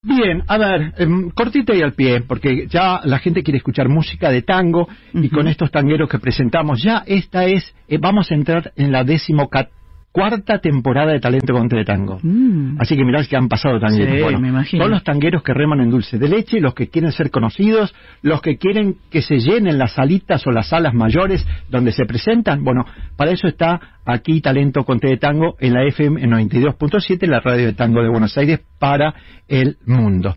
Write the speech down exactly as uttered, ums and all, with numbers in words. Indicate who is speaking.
Speaker 1: Bien, a ver, eh, cortito y al pie, porque ya la gente quiere escuchar música de tango, uh-huh. y con estos tangueros que presentamos, ya esta es, eh, vamos a entrar en la decimocuarta temporada de Talento Conte de Tango. Mm. Así que mirá que han pasado tangueros.
Speaker 2: Sí,
Speaker 1: bueno,
Speaker 2: me imagino.
Speaker 1: Son los tangueros que reman en dulce de leche, los que quieren ser conocidos, los que quieren que se llenen las salitas o las salas mayores donde se presentan. Bueno, para eso está aquí Talento Conte de Tango en la F M noventa y dos punto siete, la radio de tango de Buenos Aires para el mundo.